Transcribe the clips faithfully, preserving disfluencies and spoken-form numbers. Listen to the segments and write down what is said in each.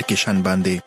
اپلیکیشن باندې.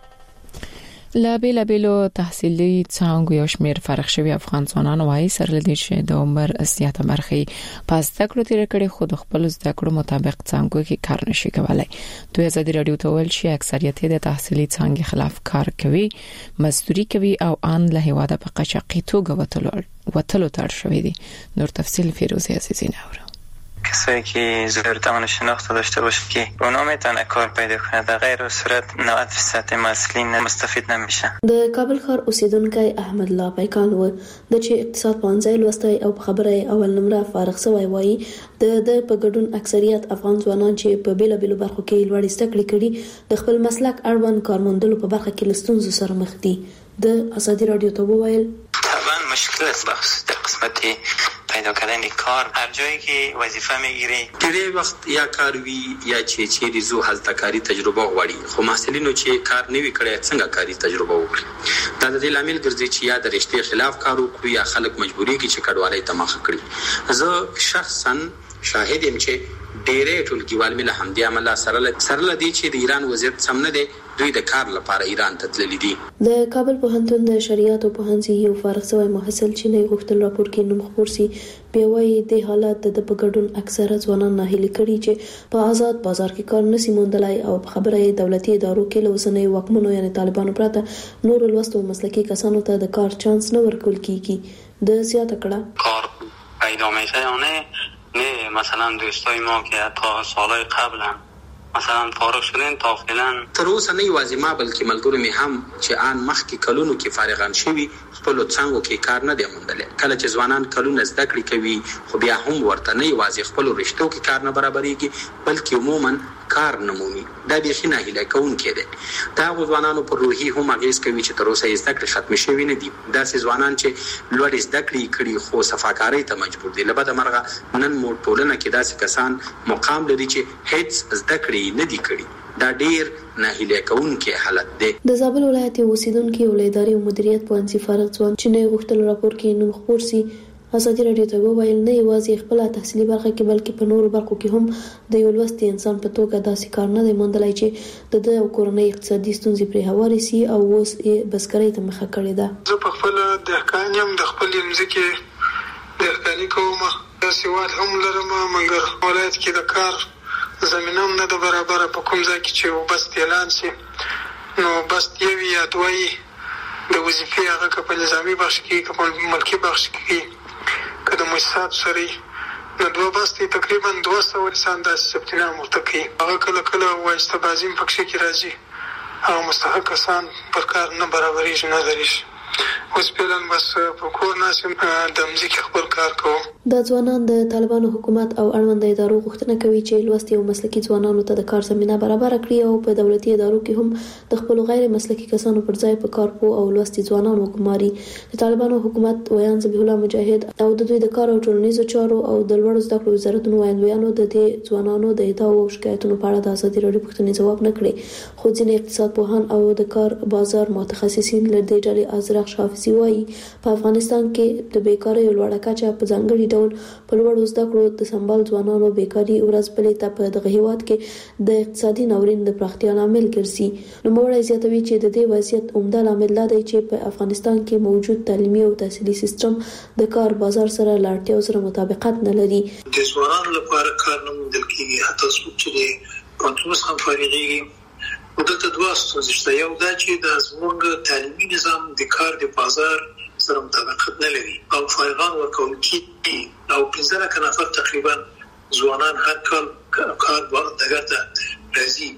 لا بیل بیلو تحصیلي څانګو یو شمېر فارغ شوی افغان ځوانان وايي سره لدی چې د عمر زیاته برخه پاس تکړه تیر کړي خود خپل زده کړو مطابق څانګو کې کار نشي کولای. دوی ازادي رادیو ته ویل چې اکثریت د تحصیلي څانګې خلاف کار کوي، مزدوري کوي او ان له هواده په قچاقي توګه وتلو وتلو تر شوی دي. نور تفصیل فیروزی عزیزی نورو. کسایی که ضرورتمند شناخت داشته باشه که اونا میتونه کار پیدا کنه، در غیر صورت نود درصد مسئولین مستفید نمیشن. د کابل ښار اوسیدونکي احمد الله پیکان و د چې اقتصاد پوهنځی لوستی او په خبره اول نمره فارغ شوی وایي د د په ګډون اکثریت افغان ځوانان چې په بیل بیل برخو کې لوړ زده کړې کړي د خپل مسلک اړوند کارموندلو په برخه کې لستونزو سره مخ دي. د ازادي رادیو ته وویل طبعا مشکل است بخص در قسمت پیدا کردن کار هر جایی که وظیفه میگیری ډېری وخت یا کار وی یا چې چیرې زو هلته کاری تجربه غواړي، خو محصلینو چې کار نه وی کړی څنګه کاری تجربه وکړي. دا د دې لامل ګرځي چې یا د رښتیا خلاف کار وکړي یا خلک مجبوري کې چې کډوالۍ ته مخه کړي. زه شخصا شاهد یم چې ډېرې ټولګیوال مې له همدې عمله سره سره لدی چې د ایران وضعیت سم نه دی، دوی د کار لپاره ایران ته تللي دي. د کابل پوهنتون د شریعت او پوهنځي یو فارغ شوی محصل چې نه غوښتل راپور کې نوم خپور سي بیا وايي د حالت د په ګډون اکثره ځوانان ناهیلي کړي چې په آزاد بازار کې کار نشي موندلای او په خبره دولتي ادارو کې لوسنۍ واکمنو یعنی طالبانو پراته نور لوستو مسلکي کسانو ته د کار چانس نه ورکول کیږي. د زیاته کړه کار پیدا میشه یا نه نه مثلا دوستای ما که تا سالهای قبلا مثلا فارغ شدن تا فعلا تر اوسه نه یوازې ما بلکې ملګرو می هم چې آن مخکې کلونو کې فارغان شوي خپل څنګه کې کار نه دی موندلی. کله چې ځوانان کلونه زده کړې کوي خو بیا هم ورته نه یوازې خپل رشتو کې کار نه برابرېږي بلکې عموما کار نه مومي. دا بیخي ناهیلی کوونکی دی. دا ځوانانو پر روحي هم اغېز کوي چې تر اوسه یې زده کړې ختمې شوي نه دي. داسې ځوانان چې لوړې زده کړې کړي خو صفاکارۍ ته مجبور دي. له بده مرغه نن مو ټولنه کې داسې کسان مقام لري چې هیڅ زده کړې نه دي کړي. دا ډېر ناهیلی کوونکی حالت دی. د زابل ولایت اوسیدونکي ولې ادارې او مدیریت پوهنځي فارغ ځوان چې نه غوښتل راپور کې نوم خپور سي ازادي رادیو ته وویل نه یوازې خپل تحصیلي برخه کې بلکې په نورو برخو کې هم د یو لوستي انسان په توګه داسې کار نه دی موندلی چې د د کورنۍ اقتصادي ستونزې پرې هوارې سي او اوس یې بزګرۍ ته مخه کړې ده. زه په خپل دهقان یم، د خپل ځمکې دهقاني کوم، سواد هم لرم، مګر ولایت کې د کار زمینه هم نه ده برابره. په کوم ځای کې چې بست اعلان سي نو بست یو یا دوه د وظیفې هغه که په نظامي بخش کې که په ملکي بخش کې که د مؤسسات سره نو دوه بستې تقریبا دوه سوه انسان داسې ثبت نام ورته کوي. هغه کله کله وایسته بازي هم پکښې کې راځي او مستحق کسان پر کار نه برابرېږي نه درېږي. اوس فعلا بس په کور ناست یم، د مځکې خپل کار کوم. دا ځوانان د طالبانو حکومت او اړوند ادارو غوښتنه کوي چې لوستي او مسلکي ځوانانو ته د کار زمینه برابر کړي او په دولتي ادارو کې هم د خپل غیر مسلکي کسانو پر ځای په کارپو او لوستي ځوانانو وګماري. د طالبانو حکومت ویان ذبیح الله مجاهد او د دوی د کار او ټولنیزو چارو او د لوړو زده کړو وزارتونو ویاندویانو د دې ځوانانو د ادعاو او شکایتونو په اړه د ازادي رادیو پوښتنې ځواب نه کړي. خو ځینې اقتصاد پوهان او د کار بازار متخصصین له دې ډلې ازرق حافظي وایي په افغانستان کې د بیکارۍ لوړه کچه په ځانګړي ډول په لوړو زده کړو د سمبال ځوانانو بیکاري ورځ بلې ته په دغه هیواد کې د اقتصادي ناورین د پراختیا لامل ګرځي. نوموړی زیاتوي چې د دې وضعیت عمده لامل دا دی چې په افغانستان کې موجود تعلیمي او تحصیلي سیستم د کار بازار سره له اړتیاو سره مطابقت نه لري. د ځوانانو لپاره کار نه موندل کېږي، حتی څوک چې د پوهنتون څخه فارغېږي نو دلته دوه ستونزې شته. یو دا چې د زموږ تعلیمي نظام د کار د بازار سره مطابقت نه لري او فارغان ورکول کېږي او پنځه لکه نفر تقریبا ځوانان هر کال کار ډګر ته راځي.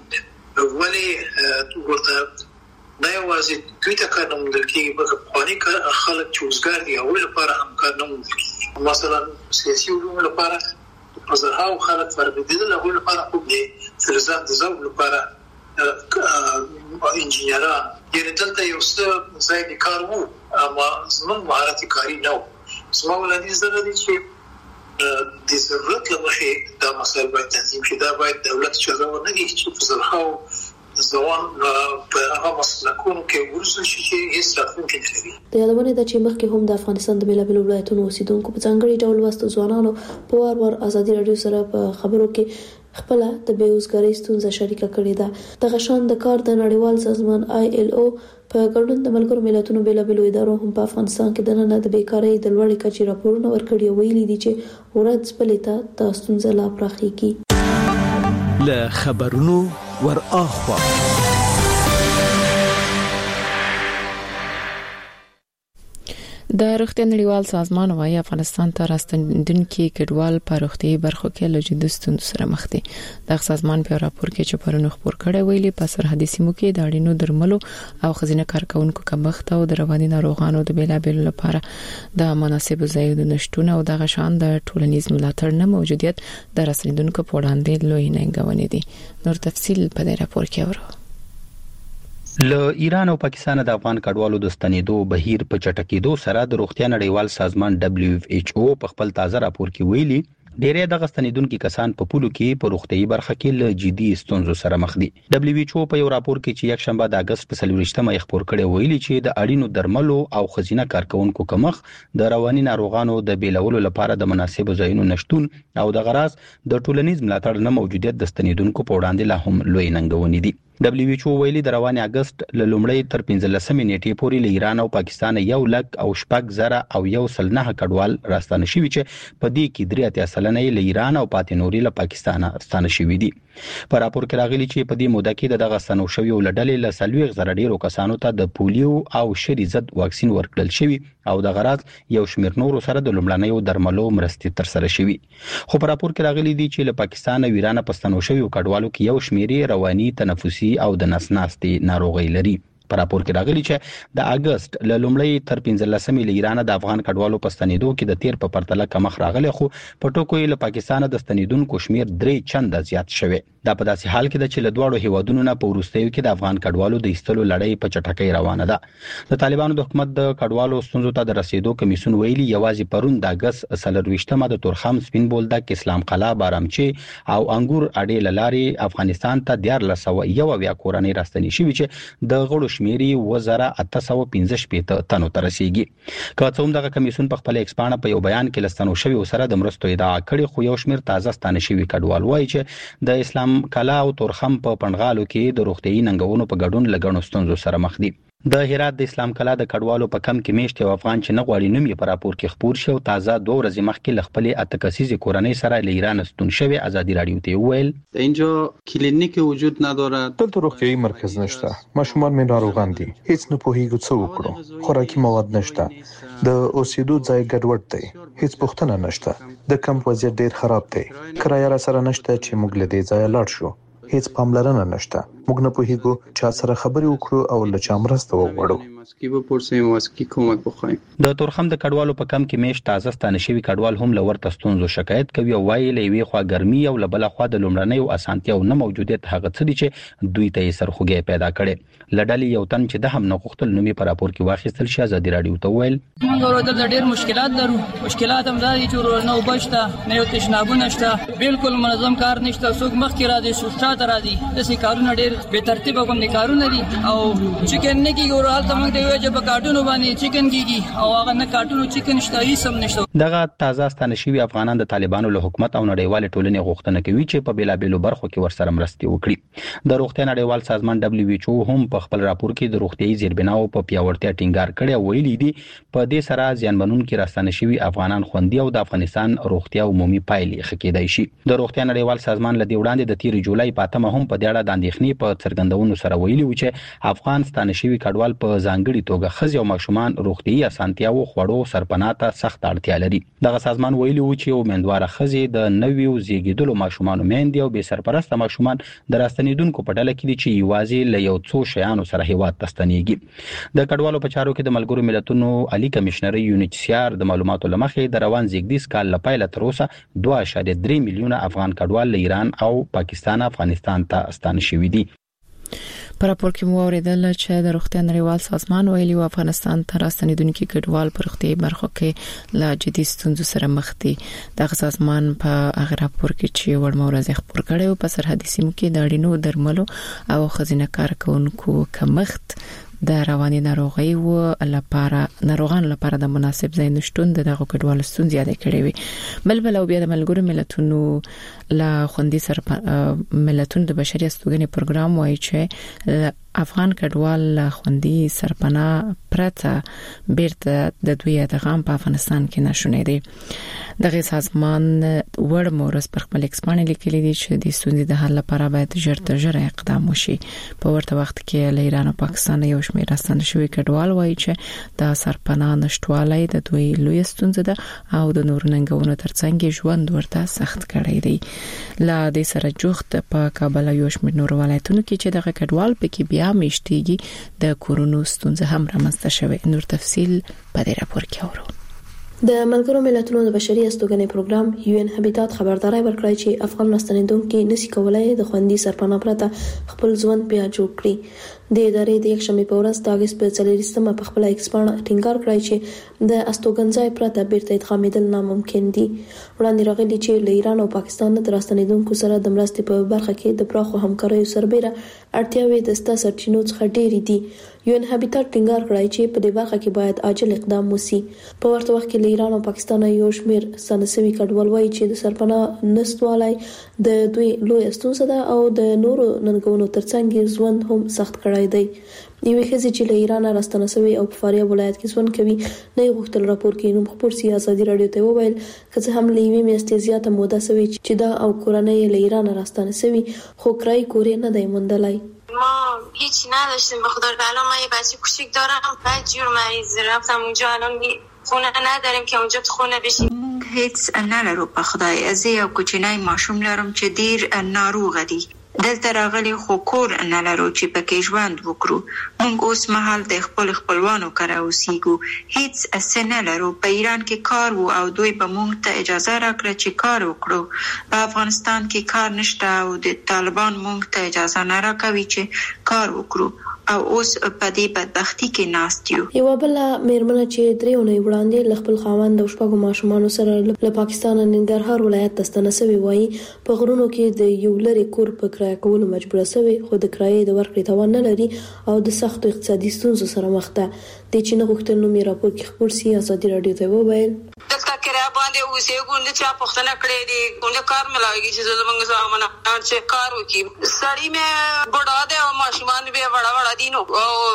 ولې ورته نه یوازې دوی ته کار نه موندل کېږي بلکې پخواني خلک چې وزګار دي هغوی لپاره هم کار نه موندل کېږي. مثلا سیاسي علومو لپاره په زرهاو خلک فارغېدل، هغوی لپاره خوب دی. فلزات د ذوق لپاره انجینران، یعنې دلته یو څه ځای د کار وو اما زموږ مهارت کاري نه وو. زما وړاندیز دا دی چې د ضرورت له مخې دا مسایل باید تنظیم شي. دا باید دولت اجازه ونه کړي چې په زرهاو ځوان په هغه مسلکونو کې ورسول شي چې هیڅ راتلونکی نه لري. د یادونه ده چې مخکې هم د افغانستان د بېلابېلو ولایتونو اوسیدونکو په ځانګړي ډول لوستو ځوانانو په وار وار ازادي رادیو سره په خبرو کې خپل د بیروزګاری ستونزه شریکه کړې ده. د غشان د کار د نړیوال سازمان آی ایل او په ګډون د ملګرو ملتونو بیلابېلو ادارو هم په افغانستان کې د نن د بیکاری د لوړې کچې راپورونه ورکړي ویلي دي چې ورځ بلې ته د ستونزه لا پراخېږي. له خبرونو ور اخوا د روغتیا نړیوال سازمان وايي افغانستان ته راستنیدونکي کډوال په روغتي برخو کې له جدي ستونزو سره مخ دي. د سازمان په راپور کې چې پرونی خبر کړی ویلي په سرحدي سیمو کې د اړینو درملو او خزینه کارکونکو کمښت او د رواني ناروغانو د بیلابېلو لپاره د مناسبو ځایونو نشټون او د غشان د ټولنیز ملاتړ نه موجودیت د راستنیدونکو په وړاندې لوی ننګونې دي. نور تفصیل په دې راپور کې اورو. له ایران او پاکستان د افغان کډوالو د ستنېدو بهیر په چټکېدو سره د روغتیا نړیوال سازمان دبليو ایچ او په خپل تازه راپور کې ویلي ډېری د غستنیدونکو کسان په پولو کې په روغتي برخه کې له جدي ستونزو سره مخ دي. دبليو ایچ او په یو راپور کې چې یک شنبه د اگست په څلوېښتمه یې خبر کړی ویلي چې د اړینو درملو او خزینه کارکونکو کمښت د رواني ناروغانو د بیلولو لپاره د مناسبو ځایونو نشټون او د غراس د ټولنیز ملاتړ نه موجودیت د ستنیدونکو په وړاندې لا هم لوی ننګونې دي. دبليو ایچ او ویلي د رواني اگست له لومړۍ تر پنځلسمې نیټې پورې له ایران او پاکستان یو لک او شپږ زره او یو سل نه کډوال راستانه شوي چې په دې کې درې اتیا سلنه له ایران او پاتې نوري له پاکستان راستانه شوي دي. په راپور کې راغلي چې په دې موده کې د دغه ستنو شوي ولډلې له څلوېښت زره ډیرو کسانو ته د پولیو او شری ضد واکسین ورکړل شوی او د غراض یو شمېر نورو سره د لومړنیو درملو مرستې تر سره شوي. خو په راپور کې راغلي دي چې له پاکستان او ایران په ستنو شوي کډوالو کې یو شمېر رواني تنفسي او د نس ناستي ناروغي لري. په راپور کې راغلي چې د اگست له لومړۍ تر پنځلسمې له ایران د افغان کډوالو په ستنېدو کې د تیر په پرتله کمخ راغلی خو په ټکو له پاکستان د ستنېدونکو شمیر درې چنده زیات شوی. دا په داسې حال کې د چې له دواړو هیوادونو نه په وروستیو کې د افغان کډوالو د ایستلو لړۍ په چټکۍ روانه ده. د طالبانو د حکومت د کډوالو ستونزو ته د رسیدو کمیسیون ویلي یوازې پرون د اگست څلرویشتمه د تورخم سپین بولدک اسلام قلعه بارامچی او انګور اډې لارې افغانستان ته دیارلس سوه یو اویا کورنۍ راستنې شوي چې د غړو شمیرې وزره اته سوه پنځه شپېته تنو ته رسیږي. که څه هم دغه کمیسیون په خپل ایکسپانه په یو بیان کې لستنو شوی سره د مرستو ادعا کړې خو یو شمیر تازه ستانه شوی کډوال وایي چې د اسلام کلا او تورخم په پنډغالو کې د روغتيي ننګونو په ګډون لګڼو ستونزو سره مخ دي. د هرات د اسلام کلا د کډوالو په کم کې میشت یو افغان چې نه غواړي نوم یې په راپور کې خبر شو تازه دوه ورځې مخکې ل خپل اتکسیزي کورنۍ سره له ایران ستون شوی ازادي رادیو ته ویل اینجا کلینیک وجود ندارد دلته روغتيایي مرکز نشته ماشومان مې ناروغان دي هیڅ نه پوهیږو څه وکړو خوراکي مواد نشته د اوسېدو ځای ګډوډ دی هیڅ پوښتنه نشته د کمپ وضعیت ډیر خراب دی کرایه را سره نشته چې موږ له دې ځای لاړ شو هیڅ پاملرنه نشته موږ نه پوهیږو چا سره خبرې وکړو او له چا مرسته وغواړو. د تورخم د کډوالو په کم کې میش تازه ستانه شوی کډوال هم له ورته ستونزو شکایت کوي او وایي له یوې خوا ګرمي او له بل خوا د لومړنیو اسانتیاو نه موجودیت هغه څه دي چې دوی ته یې سرخوږی پیدا کړي. لډلې یو تن چې د هم نه غوښتل نومي په راپور کې واخیستل شي ازادي رادیو ته ویل موږ ورته د ډېر مشکلات لرو مشکلات هم دا دي چې نو بشته نه یو تشنابونه نشته بالکل منظم کار نشته څوک مخکې را دي سوچا را دي داسې کارونه ډېر بې ترتیبه کوم کارونه دي او چیکن نه کیږي ورال ته موږ دی چې په کارټونو باندې چیکن کیږي او هغه نه کارټونو چیکن شته هیڅ هم نشته. دغه تازه ستانه شوی افغانان د طالبانو له حکومت او نړیوال ټولنې غوښتنه کوي چې په بیلابېلو برخو کې ورسره مرستې وکړي. د روغتیا نړیوال سازمان دبليو ایچ او هم په خپل راپور کې د روغتيایي زیربناو په پیاوړتیا ټینګار کړی او ویلي دي په دې سره زیانمنونکو راستانه شوی افغانان خوندي او د افغانستان روغتیا عمومي پایلې ښه کېدای شي. د روغتیا نړیوال سازمان له دې وړاندې د تیر جولای په اتمه هم په دې اړه د اندېښنې په څرګندونو سره ویلي و چې افغان ستانه شوی کډوال په ځانګړي توګه خځې او ماشومان روغتيایي اسانتیاو خوړو سرپناه ته سخت اړتیا لري. دغه سازمان ویلي و چې امیدواره خځې د نویو زیږیدلو ماشومانو میندې او بې سرپرسته ماشومان د راستنیدونکو په ډله کې دي چې یوازې له یو څو شیانو سره هیواد ته ستنېږي. د کډوالو په چارو کې د ملګرو ملتونو عالی کمشنر یو ان ایچ سی آر د معلوماتو لمخې د روان زیږدیز کال لپاره تر اوسه دوه اعشاریه درې میلیونه افغان کډوال له ایران او پاکستان افغانستان ته ستانه شوي دي. په راپور کې مو اوریدل چې د روغتیا نړیوال سازمان ویلي و افغانستان ته راستنیدونکي کډوال په روغتي برخو کې لا جدي ستونزو سره مخ دي. د سازمان په هغه راپور کې چې وړ مورز خبر کړي په سرحدي سیمو کې د اړینو درملو او خزینه کارکونکو کمښت د رواني ناروغي او لپاره ناروغان لپاره د مناسب ځای نشټون دغه کډوالو ستونزې یاد کړې وي. بلبل او بیا د ملګرو ملتونو لا خوندي سر ملتونو د بشري استوګنې پروګرام وایي چې افغان کډوال خوندي سرپناه پرته بیرته د دوی د غام په افغانستان کې نشونه دي. دغه سازمان ور مورس پر خپل ایکسپانې لیکلي دي چې د ستونزې د حل لپاره باید ژر تر ژره اقدام وشي. په ورته وخت کې له ایران او پاکستان یو شمېر راستنه شوی کډوال وایي چې د سرپناه نشټوالۍ د دوی لوی ستونزه ده او د نور ننګونو ترڅنګ ژوند ورته سخت کړی دی. لا د سره جوخت په کابل یو شمېر نور ولایتونو کې چې دغه کډوال پکې بیا میشتيږي د کورونو ستونزه هم رامنځته شوه. نور تفصیل په دې راپور کې اورو. د ملګرو ملتونو د بشري استوګنې پروګرام یو ان هابیټات خبرداري ورکړی چې افغان مستندونکو نشي کولای د خوندي سرپناه پرته خپل ژوند بیا جوړ کړي. د ادارې د یک شنبه په ورځ د اگست په څلورمه په خپل ایکسپانه ټینګار کړی چې د استوګنځای پرته بیرته ادغامېدل ناممکن دي. وړاندې راغلي چې له ایران او پاکستان د راستنیدونکو سره د مرستې په برخه کې د پراخو همکاریو سربېره اړتیاوې د ستا سرچینو څخه ډېرې دي. یو ان هابیټات ټینګار کړی چې په دې برخه کې باید عاجل اقدام وشي. په ورته وخت کې له ایران او پاکستان یو شمېر سنسوي کډوال وایي چې د سرپناه نشټوالۍ د دوی لوی ستونزه ده او د نورو ننګونو ترڅنګ ژوند هم سخت کړی دی. یوه خزي چې له ایران راستنه شوی او په فاریاب ولایت کې ژوند کوي نه غوښتل راپور کې نوم خبر سیاسي رادیو ته وویل که څه هم له یوې میاشتې زیاته موده شوی چې دا او کورنۍ له ایران راستنه شوی خو کرای کورې نه دی موندلای. ما هیچ نداشتیم به خدا الان من یه بچه کوچیک دارم بعد جور مریض رفتم اونجا الان خونه نداریم که اونجا تو خونه بشیم. هیڅ نه لرو په خدای از یو کوچنی ماشوم لرم چې ډیر ناروغ دی. دلته راغلي خو کور نه لرو چې پکې ژوند وکړو. موږ اوس مهال د خپل خپلوانو کره اوسېږو. هیڅ څه نه لرو. په ایران کې کار وو او دوی به موږ ته اجازه راکړه چې کار وکړو. په افغانستان کې کار نشته او د طالبان موږ ته اجازه نه راکوي چې کار وکړو او اوس په دې بدبختی کې ناست یو. یو بل مېرمنه چې دریونه وړاندې ل خپل خاوند او شپږو ماشومان سره له پاکستان ننګرهار ولایت ته ستنه شوی وایي په غرونو کې د یو لری کور په کرایه کولو مجبور شوی خو د کرایې د ورکړې توان نه لري او د سخت اقتصادي ستونزو سره مخ ده. د چین غوښتل نو مې راپور کې خبر سیاسي رادیو ته وویل دلته کرایه باندې اوسې ګوند چې پښتنه کړې دي ګوند کار ملاويږي چې زمونږ زمانه چې کار وکي سړی مې بډا ده او ماشومان به وړا وړا دي نو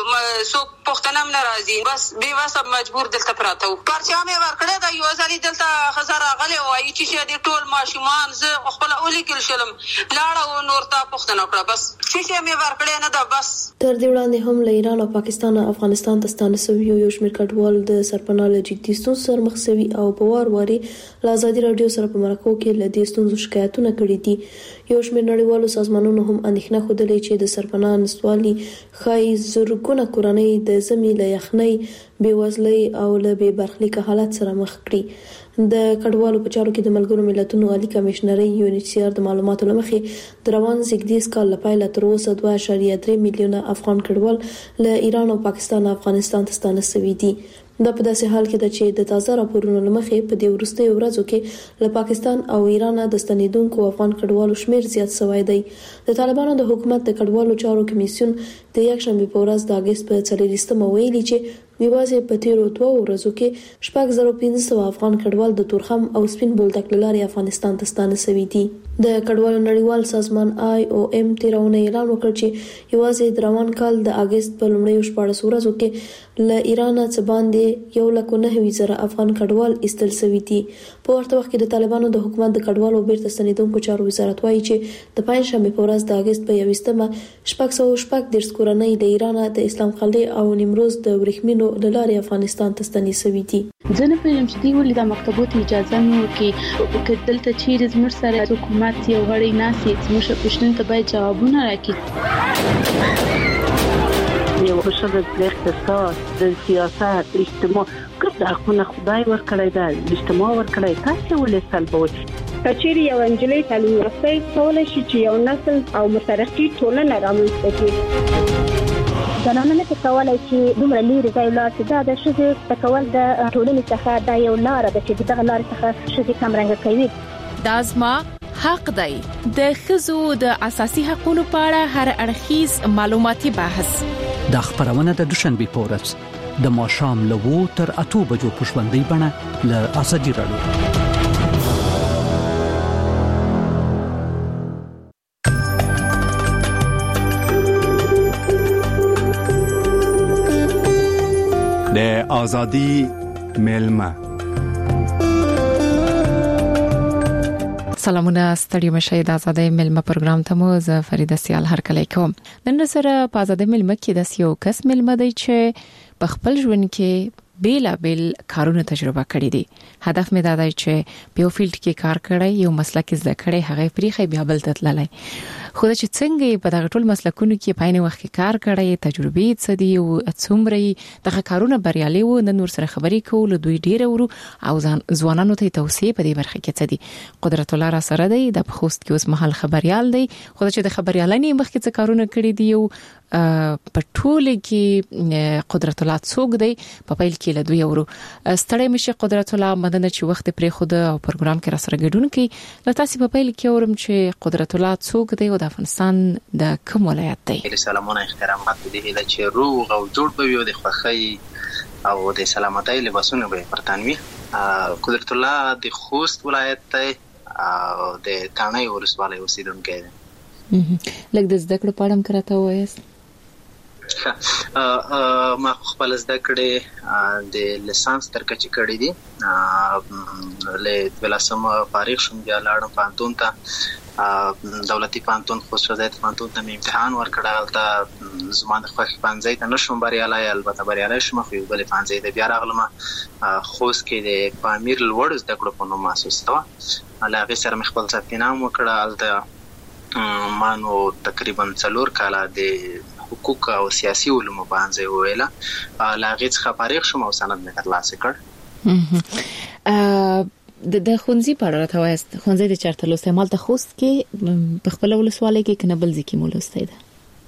سو پښتنه هم ناراضي بس به واسه مجبور دلته پراته و پرچا مې ورکړه دا یو ځلې دلته خزر غلې وایي چې دې ټول ماشومان زه خپل اولي کل شلم لاړه او نور ته پښتنه کړه بس چې مې ورکړه نه دا بس. تر دې وړاندې هم له ایران او پاکستان افغانستان ته ستانه شوی یو شمېر کډوال د سرپناه له جدي ستونزو سره مخ شوي او په وار واري له ازادي رادیو سره په مرکو کې له دې ستونزو شکایتونه کړي دي. یو شمېر نړیوالو سازمانونو هم اندېښنه خوده چې د سرپناه نشټوالي خای زرګونه کورنۍ د زمي له یخنۍ بېوزلۍ او له بې برخلیک حالت سره مخ کړي. د کډوالو په چارو کې د ملګرو ملتونو عالی کمشنري یو ان ایچ سی آر د معلوماتو لمخې د روان زیږدیز کال لپاره تر اوسه دوه اعشاریه درې میلیونه افغان کډوال له ایران او پاکستان افغانستان ته ستانه شوي دي. دا په داسې حال کې ده چې د تازه راپورونو لمخې په دې وروستیو ورځو کې له پاکستان او ایران د ستنیدونکو افغان کډوالو شمیر زیات شوی دی. د طالبانو د حکومت د کډوالو چارو کمیسیون د یک شنبه په ورځ د اگست په څلورمه ویلي چې یوازې په تیرو دوه ورځو کې شپږ زره پنځه سوه افغان کډوال د تورخم او سپین بولدک لارې افغانستان ته ستانه شوي دي. د کډوالو نړیوال سازمان آی او ام تیرونه اعلان وکړ چې یوازې د روان کال د اگست په لومړیو شپږ ورځو کې له ایران څخه باندې یو لک نه زره افغان کډوال ایستل شوي دي. په ورته وخت کې د طالبانو د حکومت د کډوالو بیرته ستنیدونکو چارو وزارت وایي چې د پنځشنبه په ورځ د اگست په یوویشتمه شپږ سوه شپږ دېرش کورنۍ د ایران د اسلام قلعه او نیمروز د ورېښمینو لارې افغانستان ته ستنې شوي دي. ځنه په یم چې دی ولې د مکتبونو اجازه نه ورکړي چې دلته چیرې زموږ سره حکومت یو غړی ناسي زموږ پښتون ته باید جوابونه راکړي. یو بشر د اقتصاد د سیاست اجتماع ګرد حقونه خدای ورکړی دا اجتماع ورکړی تاسو ولې سلبوي کچېری یو انجلۍ تعلیم یافته کولای شي چې یو نسل او مترقي ټولنه رامنځته کړي. زنانه نه کولای شي دومره لري ځای لاړ چې دا د ښځې تکول د ټولنې څخه دا یو لار ده چې دغه لار څخه ښځې کم رنګ کوي. دا زما حق دی. د ښځو د اساسي حقوقو په اړه هر اړخیز معلوماتي بحث دا خبرونه د دوشنبه پورس د ماښام له وو تر اتو بجو په ژوندۍ بڼه له اسدي راډیو. د آزادی ملما. سلامونه ستړي مشه د آزادۍ ملما پروګرام ته مو زه فریده سیال هر کله کوم. نن سره په آزادۍ ملما کې د یو کس ملما دی چې په خپل ژوند کې بیل بیل کارونه تجربه کړې دي. هدف مې دا دی چې په یو فیلډ کې کار کړی، یو مسلک زده کړی، هغه پریخي بیا بل تتللی. خو چې څنګه په دغه ټول مسلکونو کې په عین وخت کې کار کړی، تجربې څه دي او څومره دغه کارونه بریالي وو، نن ور سره خبرې کول دوی ډیر ورو او ځوانانو ته توصیه په دې برخه کې څه دي. قدرت الله را سره دی د خوست کې اوس مهال خبريال دی. خو چې د خبريالانې مخکې څه کارونه کړی دي او په ټول کې قدرت الله څوک دی په پیل کې له دوی ورو ستړی مشه. قدرت الله مدنه چې وخت پرې خود او پروګرام کې را سره ګډون کوي. لته سی په پیل کې اورم چې قدرت الله څوک دی او د افغانستان د کوم ولایت دی. سلامونه احترامات دې له چې روغ او جوړ به وي او د خوښۍ او د سلامتۍ لباسونه به پرتانوي. قدرت الله د خوست ولایت دی او د تانۍ ولسوالۍ اوسیدونکی دی. لکه د زده کړو په اړه کراته وایست. ما خپل زده کړې د لیسانس تر کچې کړې دي. له بلاسم فارغ شوم بیا لاړم پانتون ته، دولتي پانتون خوست شهزاد پانتون ته امتحان ورکړ. هلته زما د خوښې پانځۍ ته نشوم بریالی، البته بریالی شوم خو یو بلې پانځۍ ته بیا راغلم. خوست کې د پامیر لوړو زده کړو په نوم مؤسسه وه، له هغې سره مې خپل ثبت نام وکړ. هلته ما نو تقریبا څلور کاله د حقوق او سیاسي علومو باندې ویله، له هغې څخه فارغ شوم او سند مې ترلاسه کړ. د خونځي په اړه راته وایست. خونځي د چارته لوستي مال ته خوست کې په خپل ولسوالۍ کې کنه بل ځکه مو لوستي ده.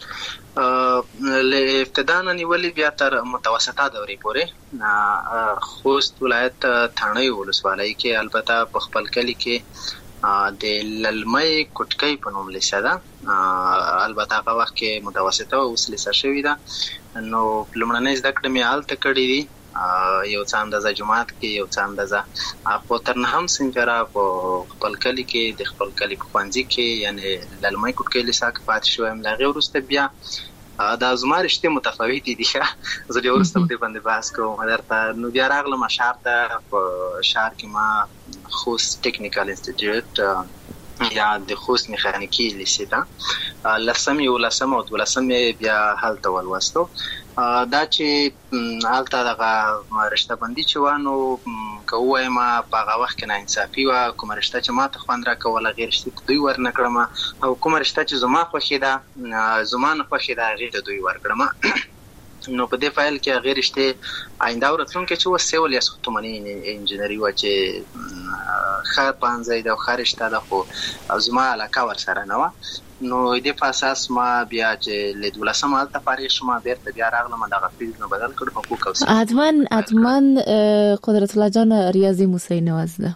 له ابتدا نه نیولې بیا تر متوسطه دورې پورې خوست ولایت تانۍ ولسوالۍ کې، البته په خپل کلی کې د للمۍ کوټکۍ په نوم لیسه ده. البته هغه وخت کې متوسطه اوس لیسه شوې ده. نو لومړنۍ زده کړې مې هلته کړې دي، یو څه اندازه جماعت کې، یو څه اندازه په تر نهم صنف را په خپل کلی کې د خپل کلی په ښوونځي کې یعنې للمۍ کوټکۍ لیسه کې پاتې شوم. له هغې وروسته بیا دا زما رشتې متفاوتې دي. زه بیا وروسته په دې باندې بحث کوم درته. نو بیا راغلم ښار ته. په ښار کې ما خوست ټیکنیکل انسټیټیوټ یا د خوست میخانیکي لیسې ته لسم یولسم او دولسم بیا هلته ولوستو. دا چې هلته دغه رشته بندي چې وه، نو که ووایم په هغه وخت کې ناانصافي وه. کومه رشته چې ما ته خوند راکول هغې رشتې ته دوی ورنه کړم، او کومه رشته چې زما خوښې ده زما نه خوښې ده هغې ته دوی ورکړم. نو په دې فایل کې هغې رشتې آینده او راتلونکې چې وه سیول یا ساختماني انجینري وه چې ښه پانځی ده او ښه رشته ده، خو زما علاقه ورسره نه وه. نو دې په اساس ما بیا چې له دولسم هلته فارغ شوم، بیرته بیا راغلم دغه فیلډ نه بدل کړ حقوق او سیاست. ادمن ادمن قدرت الله جان ریاضي موسی نواز ده.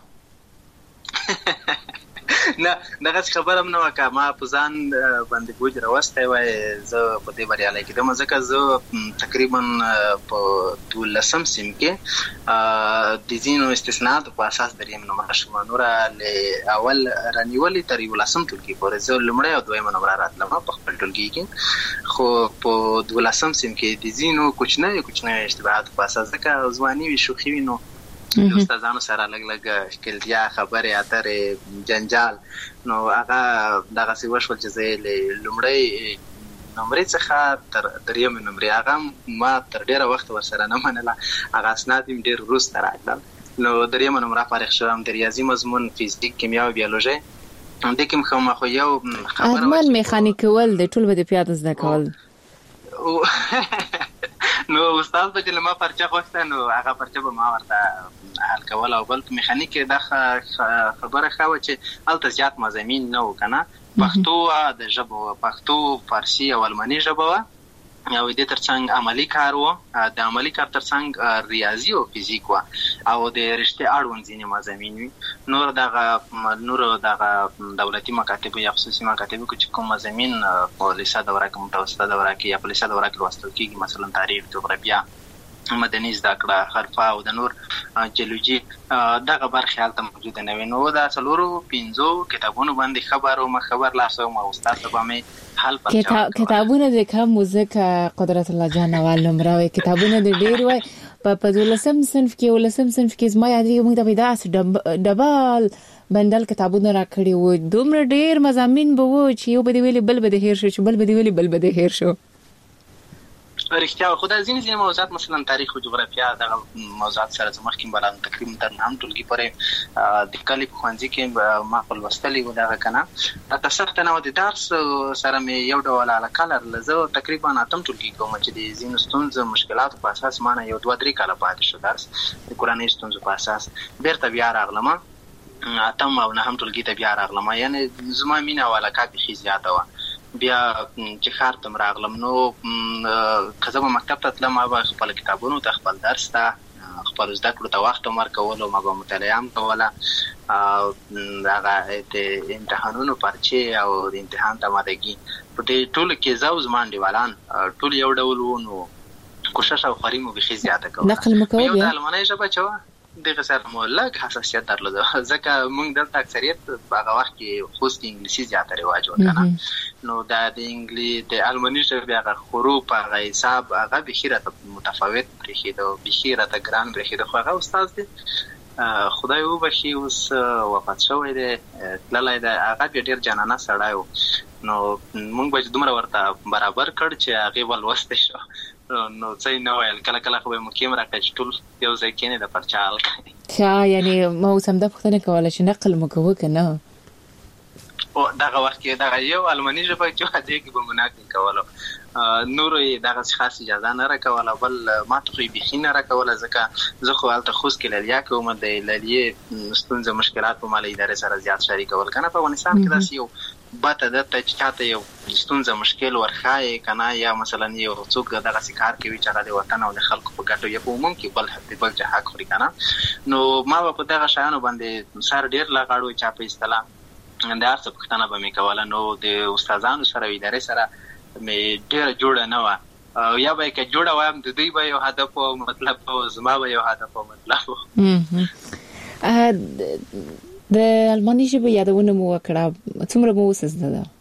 نه دغه خبره نه وکړه. ما په ځان باندې بوج راوستی وای زه په دې بریالی کېدم، ځکه زه تقریبا په دولسم سیم کې د ځینو استثناءاتو په اساس دریم نمره شوم. نوره له اول رانیولې تر یولسم ټولګي پورې زه لومړی او دویمه نمره راتلم په خپل ټولګي کې، خو په دولسم سیم کې د ځینو کوچنیو کوچنیو اشتباهاتو په اساس ځکه ځواني وي، شوخي وي، نو د استادانو سره لږ لږ ښکلتیا، خبرې اترې، جنجال، نو هغه دغسې وشول چې زه له لومړۍ نمرې څخه تر دریمې نمرې هغه ما تر ډېره وخته ورسره نه منله. هغه اسناد یې ډېر وروسته راکړل. نو دریمه نمره فارغ شوم د ریاضي مضمون، فزیک، کیمیا او بیولوژي. دې کې خو ما خو یو خبره ادمن میخانیک کول د ټول به د پیاده زده کول. نو استاد به چې ما پرچه خوښته نو هغه پرچه به ما ورته حل کول. او بل په میخانیک کې دا خبره ښه وه چې هلته زیات مضامین نه وو که نه، پښتو د ژبه وه، پښتو، فارسي او الماني ژبه وه. او د ترڅنګ عملی کار وو د عملی کار ترڅنګ ریاضي او فزیک وو او د رشته اړوند ځینې مضامین وي نور دغه نور دغه دولتي مکاتب یا خصوصي مکاتب کې کوم مضامین په لیسه دوره کې متوسطه دوره کې یا په لیسه دوره کې لوستل کېږي مثلا تاریخ جغرافیه مدني زده کړه حرفه او د نور جیولوژي دغه برخې هلته موجوده نه وي نو دا څلورو پنځو کتابونو باندې خبر او مخبر لاسوم او استاد به مې حل کتاب کتابونه د کوم ځکه قدرت الله جان وال نمبر کتابونه د ډیر وای په دولسم صنف کې ولسم صنف کې زما یادېږي موږ د پیداس ډبل بندل کتابونه راکړي وو دومره ډیر مضامین به وو چې یو به ویلي بل به هیر شو چې بل به ویلي بل به هیر شو رښتیا خدای ځینې ځینې موضوعات مثلا تاریخ او جغرافیه دغه موضوعات سره زموږ کې بلان تقریبا تر هم ټولګي پورې د کلی په ښوونځي کې ما خپل لوستلي وو دغه کنه تاسو څنګه نو د درس سره مې یو ډول علاقه لرله زه تقریبا اتم ټولګي کوم چې د ځینو ستونزو مشکلاتو په اساس ما نه یو دوه درې کاله پاتې شو درس د کورنۍ ستونزو په اساس بیرته بیا راغلم اتم او نهم ټولګي ته بیا راغلم یعنی زما مینه او علاقه به زیاته وه بیا چې ښار ته راغلم نو که زه به مکتب ته تلم ما به خپل کتابونو ته خپل درس ته خپل زده کړو ته وخت هم ورکولو ما به مطالعه هم کوله هغه د امتحانونو پرچې او د امتحان ته آمادګي په دې ټولو کې زه او زما انډیوالان ټول یو ډول وو نو کوشش او خواري مو بیخي زیاته کوله نقل مو کوئ یو د المانۍ ژبه چې وه دغه سره مو لږ حساسیت درلود ځکه موږ دلته اکثریت هغه وخت کې خصوصي انګلیسي زیاته رواج و کنه نو دا د انګلیسي د المانۍ ژبې هغه حروف هغه حساب هغه بخیره متفاوت بریښي د بخیره د ګران بریښي د خو هغه استاد دی خدای وبخي اوس وفات شوی دی تللی دی هغه بیا ډېر جانانه سړی و نو موږ به دومره ورته برابر کړ چې هغې به لوستی شو نو څه نه ویل کله کله خو به مو کیم راکړه چې ټول یو ځای کېنې د پرچا حل کوي ښه یعنې ما اوس همدا پوښتنه کوله چې نقل مو کوه که نه دغه وخت کې دغه یو الماني ژبه چې وه دې کې به مو نقل کولو نورو یې دغسې خاص اجازه نه راکوله بل ما ته خو یې بیخي نه راکوله ځکه زه خو هلته خوست کې للیه کوم د للیې ستونزه مشکلات په ما له ادارې سره زیات شریکول که نه په افغانستان کې داسې یو بته درته چې چاته یو ستونزه مشکل ورښایې که نه یا مثلا یو څوک دغسې کار کوي چې هغه د وطن او د خلکو په ګټو یا په عموم کې بل د بل چا حق خوري که نه نو ما به په دغه شیانو باندې سر ډېر لغاړو چا په اصطلاح د هر څه پوښتنه به مې کوله نو د استادانو سره او ادارې سره مې ډېره جوړه نه وه یا به یې که جوړه وایم د دوی به یو هدف او مطلب او زما به یو هدف او مطلب و د الماني ژبې یادونه مو وکړه څومره مو اوس زده ده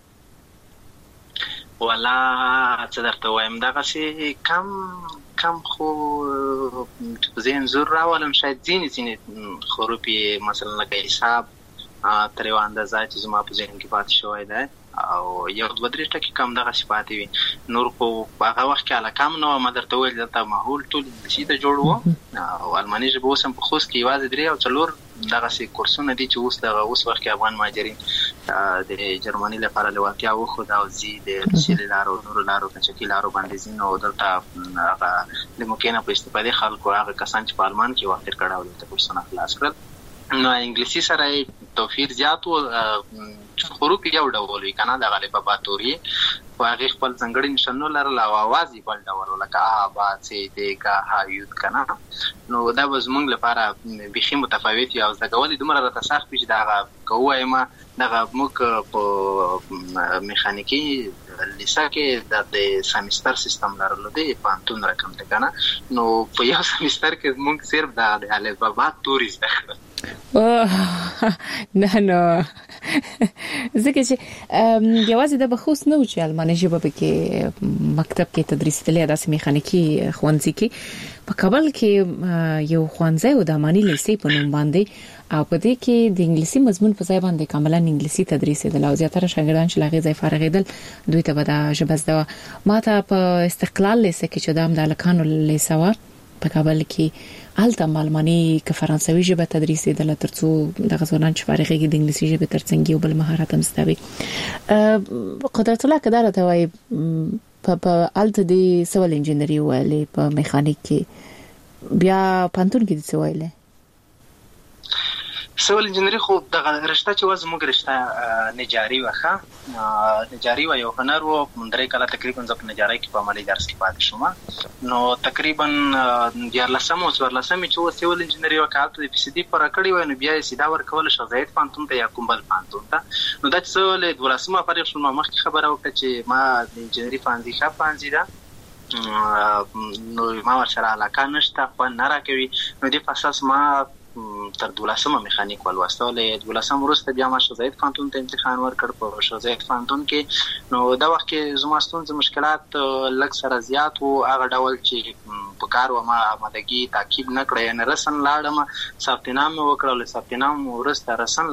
والا څه درته وایم دغسې کم کم خو په ذهن زور راولم شاید ځینې ځینې حروف یې مثلا لکه حساب تر یوه اندازه چې زما په ذهن کې پاتې شوی دی او یو دوه درې ټکي کم دغسې پاتې وي نور خو په هغه وخت کې علاقه هم نه وه ما درته وویل دلته ماحول ټول انګلیسي ته جوړ و او الماني ژبه اوس هم په خوست کې یوازې درې او څلور دغسې کورسونه دي چې اوس دغه اوس وخت کې افغان مهاجرین د جرمني لپاره لېوالتیا وښوده او ځي د روسیې له لارو نورو لارو کچکي لارو باندې ځي نو دلته هغه د موقع نه په استفادې خلکو هغه کسان چې په المان کې واقع کړه او دلته کورسونه خلاص کړل نو انګلیسي سره یې توفیر زیات و حروف یو ډول وي که نه دغه الفباتوري خو هغې خپل ځانګړي نښانونه لرل او اواز یې بل ډول و لکه ا با څ د ګ ح ی که نه نو دا به زموږ لپاره بیخي متفاوت وي او زده کول یې دومره راته سخت وي چې د هغه که ووایم دغه موږ په میخانیکي لیسه کې د سمیستر سیستم لرلو دی پوهنتون رقم دی که نه نو په یو سمیستر کې موږ صرف د الفبا توري زده کړل نه نه ځکه چې یوازې د بخوست نه و چې الماني ژبه پکې مکتب کې تدریس تللی داسې میخانیکي ښوونځي کې په کابل کې یو ښوونځی و د اماني لیسې په نوم باندې او په دې کې د انګلیسي مضمون په ځای باندې کاملا انګلیسي تدریسېدل او زیاتره شاګردان چې له هغې ځای فارغېدل دوی ته به دا ژبه زده وه ما ته په استقلال لیسه کې چې دا هم د هلکانو لیسه وه په کابل کې هلته هم الماني که فرانسوي ژبه تدریسېدله تر څو دغه ځوانان چې فارغېږي د انګلیسي ژبې تر څنګ یو بل مهارت هم زده وي قدرت الله که دا راته وایي په هلته دې څه ول انجینري وویلې په میخانیک کې بیا پوهنتون کې دې څه ویلې سیول انجینری خو د رشته چې وز موږ رشته نجاری وخه نجاری و یو هنر و درې کاله تقریبا ځکه نجاری کې په عملي درس کې پاتې شوم نو تقریبا د لسم او څوار لسم چې سیول انجینری وکړ د پی سی ډي پر کړی و نو بیا یې سیدا ورکول شو زید پانتون ته یا کومبل پانتون ته نو دا څه له ولسمه فارغ شوم مخکې خبره وکړه چې ما د انجینری فانزي ښه فانزي ده نو ما ورسره علاقه نشته خو نه راکوي نو د اساس ما تر دولسمه میخانیک ولوستل دولسم وروسته بیا ما شوزاید فانتون ته امتحان ورکړ په شوزاید فانتون کې نو دا وخت کې زما ستونزې مشکلات لږ سره زیات وو هغه ډول چې په کار و ما آمادګي تعقیب نه کړی نه رسن لاړم ثبت نام مې وکړل ثبت نام وروسته رسن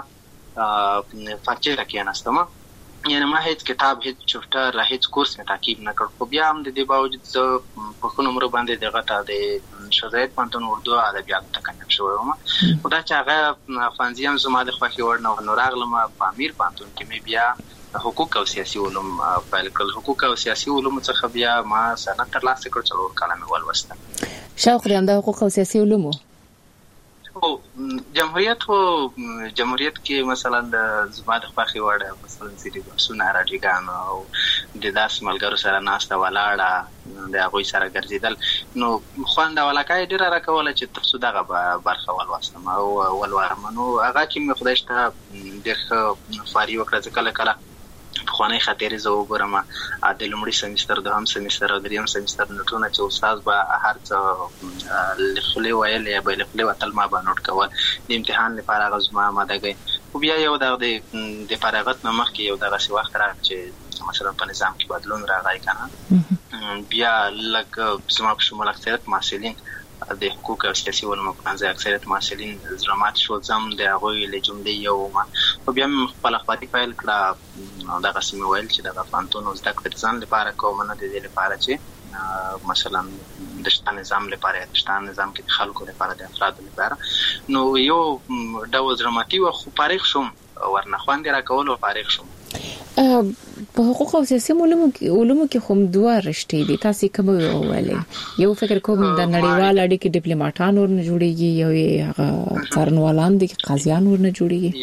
لاړم فارچې راکېناستم یعنی ما هیڅ کتاب هیڅ چپټر هیڅ کورس مې تعقیب نه کړ خو بیا هم د دې باوجود زه په خپل عمر باندې دغه ته د شوزاید پانتون اردو ادبیات ته کنټ شوی وم خو دا چې هغه فانزي هم زما د خوښې وړ نه نو راغلم په امیر پانتون کې مې بیا حقوق او سیاسي علوم پیل کړل حقوق او سیاسي علوم څخه بیا ما سند ترلاسه کړ څلور کاله مې ولوستل شاوخ لري د حقوق او سیاسي علوم او جمهوریت او جمهوریت کې مثلا د زما د خوښې وړ مثلا سری بحثونه راډیګان او د داس ملګرو سره ناسته ولاړه د هغوی سره ګرځېدل نو خوند ولاکای ډیره راکوله چې تاسو دغه برخه ولوستم او ولورم نو هغه کې مې خدای شته ډېر فاري وکړه چې کله کله خواني خاطر زه وګورم د لومړي سمستر د هم سمستر او دریم سمستر نوټونه چې استاد به هر څه لخلې ویل یا به لخلې وتل ما به نوٹ کول د امتحان لپاره غوښمه ماده خو بیا یو د د فارغت نه مخکې یو دغه سی وخت راغی چې مثلا په نظام کې بدلون راغی کنه بیا لکه زما په شمول اکثریت محصلین د حقوق او سیاسي علومو په منځ اکثریت محصلین زرمات شو زم د هغوی له جملې یو ما خو بیا مې خپل خپل فایل کړه دغه سیمه ویل چې دغه فانتون او زده کړې ځان لپاره کوم نه د دې لپاره چې مثلا د شته نظام لپاره د شته نظام کې خلکو لپاره د افراد لپاره نو یو ډول دراماتي او خو فارغ شوم ورنه خواندې راکول او فارغ شوم په حقوق او سیاسي علومو کې علومو کې هم دوه رشتې دي تاسو کوم ویلې یو فکر کوم د نړیوال اړیکې ډیپلوماټان ورنه جوړیږي یو هغه څارنوالان دي قاضیان ورنه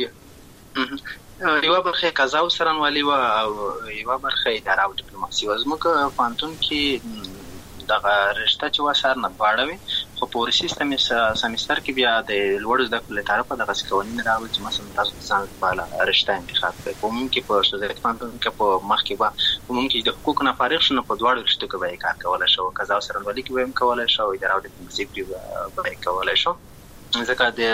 جوړیږي یو برخه قضا او څارنوالي او یو برخه اداره او ډیپلوماسي وزموږ فانتون کې دغه رشته چې وسار نه باړوي خو په سیستم سمستر کې بیا د لوړ زده کړو لپاره په دغه قوانین راوړل چې مثلا تاسو ځان په رشته انتخاب کړئ کوم کې په شوزاید فانتون کې په مخ کې به کوم کې د حقوق نه فارغ شنه په دواړو رشتو کې به کار کولای شو قضا او څارنوالي کې به هم کولای شو اداره او ډیپلوماسي کې به کولای شو ځکه د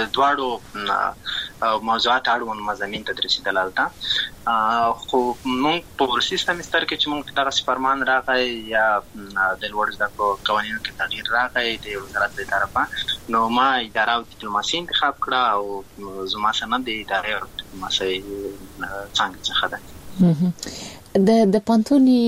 دواړو موضوعات اړوند مضامین تدریسي دلالته خو موږ په سیستم ستر کې چې موږ دغه فرمان راغی یا د لوړ زده کړو قوانینو کې تغییر راغی د وزارت له طرفه نو ما اداره او ډیپلوماسي انتخاب کړه او زما سند د اداره او ډیپلوماسي څنګه څخه ده د د پانتوني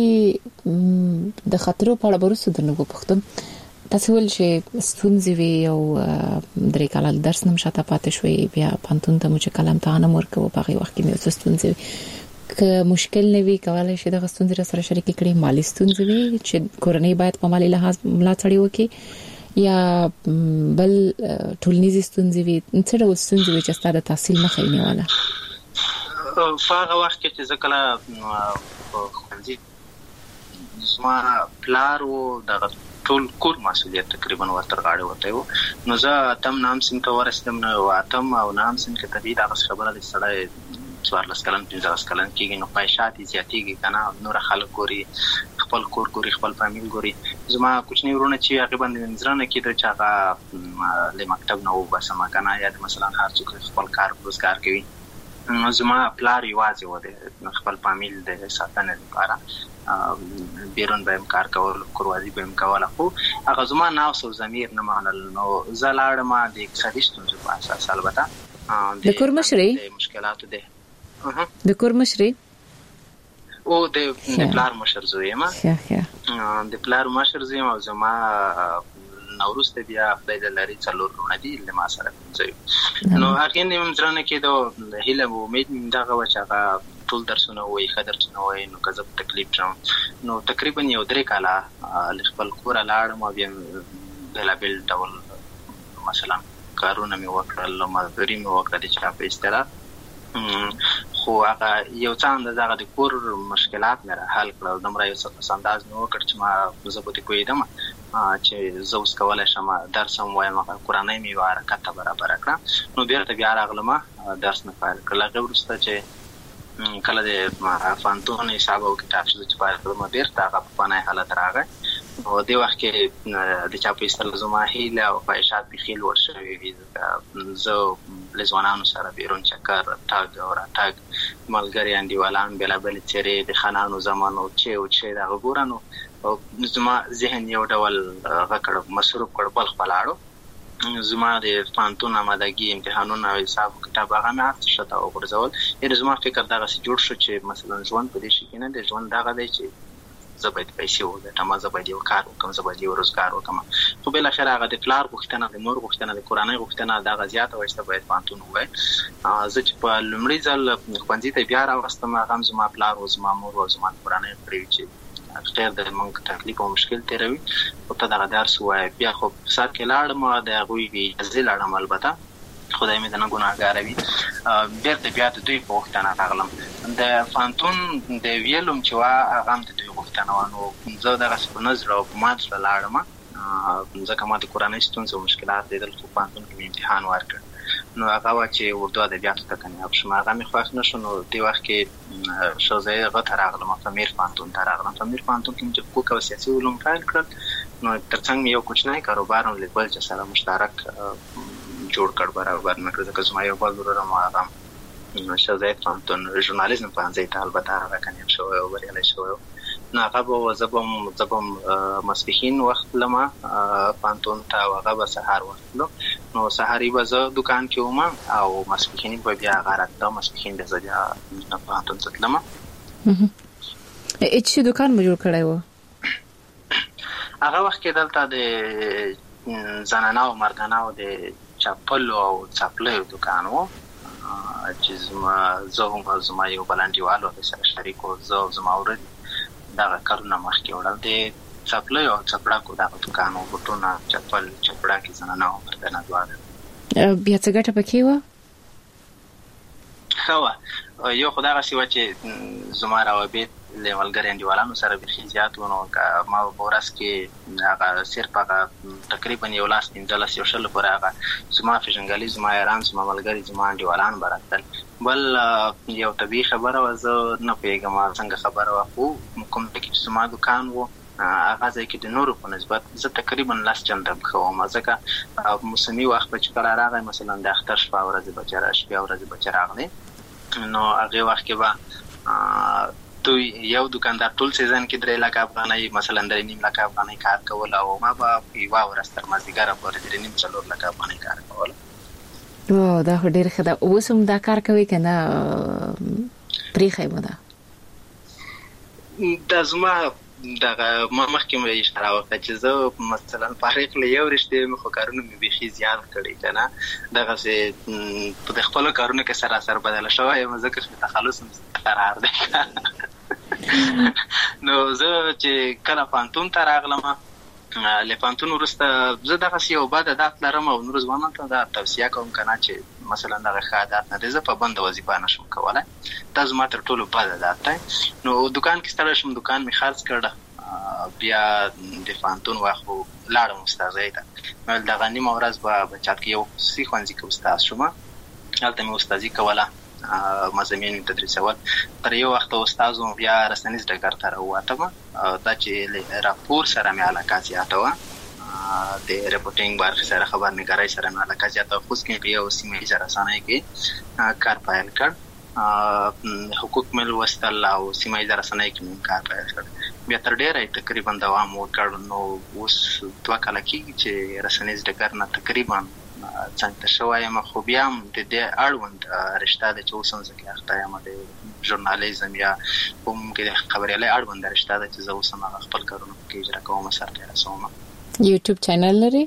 د خطرو په اړه ورسره د نوو پختم تاسو ول چې ستونزې وي او درې کاله درس نم شاته پاتې شوي بیا پانتون ته مو چې کلم ته نه مرکو په هغه وخت کې مې ستونزې که مشکل نه وي کولای شي د ستونزې سره شریک کړي مالی ستونزې وي چې کورنۍ باید په مالی لحاظ ملاتړ وکړي یا بل ټولنیزي ستونزې وي څه ډول ستونزې وي چې ستاسو تحصیل مخې نیواله فاغه وخت کې چې کله خوندې زما پلار و دغه ټول کور مسؤلیت تقریبا ورته غاړه وته و نو زه تم نام سیم ته ورستم نو اتم او نام سیم کې تدې دا خبره د سړی څوار لس کلن پنځه لس کلن کېږي نو پایشات زیاتېږي کنه نور خلک ګوري خپل کور ګوري خپل فامیل ګوري زما کوچنی ورونه چې هغه باندې نظرانه کېده چې هغه له مکتب نو بس ما کنه یا مثلا هر څوک خپل کار روزګار کوي نو زما پلار یوازې و د خپل فامیل د ساتنې لپاره بیرون به کار کول کوروازی به کول خو هغه زما ناو سو ضمیر نه مانل نو زلاړ ما د اقتصادي ستونزو په اساس البته د کورمشري د مشکلاتو ده د کورمشري او د پلار مشر زویما د پلار مشر زویما زما نوروز ته بیا خدای د لاري څلور رونه دي له ما سره کوي نو هغه نیم ځرانه کې د هیله او امید دغه وچاغه ټول درسونه وای خدرتونه وای نو کزه تکلیف شم نو تقریبا یو درې کاله خپل کور لاړم او بیا بل بل ډول مثلا کارونه مې وکړل، مزدوري مې وکړه د چا په اصطلاح، خو هغه یو څه اندازه هغه د کور مشکلات مې را حل کړل. دومره یو څه انداز مې وکړ چې ما زه پکې پوهېدم چې زه اوس کولی شم درس هم وایم، هغه کورنۍ مې یوه حرکت برابره کړه. نو بیرته بیا راغلم درس مې پیل کړل. هغې وروسته چې کله د پوهنتون حساب او کتاب چې چې پیل کړم بیرته هغه پخوانی حالت راغی. نو دې وخت کې د چا په اصطلاح زما هیله او خواهشات بیخي لوړ شوي وي، ځکه زه له ځوانانو سره بیرون چکر تګ او راتګ، ملګري انډیوالان بېلابېلې څېرې د خانانو زمانو چې او چې دغه ګوره، نو زما ذهن یو ډول هغه کړ مصروف کړ بل خپل اړو. زما د پوهنتون آمادګي امتحانونه او حساب او کتاب هغه مې هر څه شاته وغورځول. یعنې زما فکر دغسې جوړ شو چې مثلا ژوند په دې شي کې نه دی، ژوند دغه دی چې زه باید پیسې وګټم، زه باید یو کار وکړم، زه باید یو روزګار وکړم. خو بالاخره هغه د پلار غوښتنه، د مور غوښتنه، د کورنۍ غوښتنه دغه زیاته وه چې ته باید پوهنتون ووایې. زه چې په لومړي ځل ښوونځي ته بیا راوستم، هغه هم زما پلار و، زما مور و، زما کورنۍ کړې وي چې خیر د موږ تکلیف او مشکل تېروي او ته دغه درس ووایې. بیا خو په سر کې لاړم، د هغوی د اجازې لاړم، البته خدای مې د نه ګناهګاره وي. بېرته بیا د دوی په غوښتنه راغلم. د پوهنتون د ویلم چې وه هغه هم د دوی غوښتنه وه. نو زه دغسې په نه زړه او په مات زړه لاړم، ځکه ما د کورنۍ ستونزې او مشکلات لیدل، خو پوهنتون کې مې امتحان ورکړ. نو هغه وه چې اردو ادبیاتو ته کامیاب شوم. هغه مې خوښ نه شو. نو دې وخت کې ښوونځی هغه ته راغلم، فمیر پوهنتون ته راغلم. فمیر پوهنتون کې مې چې حقوق او سیاسي علوم پیل کړل، نو تر څنګ مې یو کوچنی کاروبار هم له بل چا سره مشترک جوړ کړ، برابر مې کړ، ځکه زما یو بل ورور هم هغه ښوونځی پوهنتون ژورنالیزم پوهنځی ته البته هغه کامیاب شوی او بریالی شوی و. نو هغه به زه به هم زه به هم ماسپښین وخت تلم پوهنتون ته او هغه به سهار وخت تلو. نو سهاري به زه دوکان کې وم او ماسپښیني به بیا هغه راتله. ماسپښین بیا زه بیا پوهنتون ته تلم. څه دوکان مو جوړ کړی و؟ هغه وخت کې دلته د زنانه او مردانه د چپلو او څپلیو دوکان و، چې زما زه هم زما یو بل انډیوال و سره شریک و، زه او زما ورور دغه کارونه مخکې وړل. د څپلیو او څپړاکو دغه دوکان و، بوټونه، چپل، چپړاکې، زنانه او مردانه دواړه. بیا څه ګټه پکې وه؟ ښه وه. یو خو دغسې وه چې زما روابط له ملګري انډیوالانو سره بیخي زیات و. نو ما به په ورځ کې هغه صرف هغه تقریبا یو لاس پنځلس یو شل پورې هغه زما پېژنګلي، زما یاران، زما ملګري، زما انډیوالان به راتلل. بل یو طبیعي خبره وه، زه نه پوهېږم څنګه خبره وه، خو کوم ځای کې چې زما دوکان و هغه ځای کې د نورو په نسبت زه تقریبا لس چنده ښه وم، ځکه موسمي وخت به چې کله راغی، مثلا د اختر شپه ورځې به چې راشي، بیا ورځې به چې راغلی، نو هغې وخت کې به دوی یو دکاندار ټول سیزن کې درې لکه افغانۍ، مثلا درې نیم لکه افغانۍ کار کول، او ما به په یوه ورځ تر مازدیګره پورې درې نیم څلور لکه افغانۍ کار کول. او دا خو ډېره ښه ده. اوس هم دا کار کوي که نه پرېښی مو ده؟ دا زما دغه ما مخکې مې اشاره وکړه چې زه مثلا فارغ له یو رشتې مې خو کارونه مې بیخي زیات کړي که نه، دغسې په د خپلو کارونو کې سراسر بدله شوی یم، ځکه چې تخلص هم قرار دی. نو زه چې کله پوهنتون ته راغلم، له پوهنتون وروسته زه دغسې یو بد عادت لرم او نورو ځوانانو ته دا توصیه کوم که نه چې مثلا دغه ښه عادت نه دی، زه پابنده وظیفه نشم کولی، دا زما تر ټولو بد عادت دی. نو دوکان کې ستړی شم، دوکان مې خرڅ کړ، بیا د پوهنتون وخت لاړم استاذۍ ته. مې ویل دغه نیمه ورځ به چات کې یو خصوصي ښوونځي کې استاد شوم، هلته مې استادي کوله، مضامین مې تدریسول. تر یو وخته استاد وم، بیا رسنیز ډګر ته راووتم. دا چې راپور سره مې علاقه زیاته وه، د ریپورټینګ برخې سره، خبرنګارۍ سره مې علاقه زیاته وه. خصوص کې په یو سیمه ییزه رسنۍ کې کار پیل کړ، حقوق مې لوستل او سیمه ییزه رسنۍ کې مې کار پیل کړ. بیا تر ډېره تقریبا دوام وکړ. نو اوس دوه کاله کېږي چې رسنیز ډګر نه تقریبا څنګ ته شوی یم، خو بیا هم د دې اړوند رشته ده چې اوس هم زه کې اخته یم، د ژورنالیزم یا کوم کې د خبریالۍ اړوند رشته ده چې زه اوس هم هغه خپل کارونه پکې اجرا کوم، سرته رسوم. یوټیوب چینل لري؟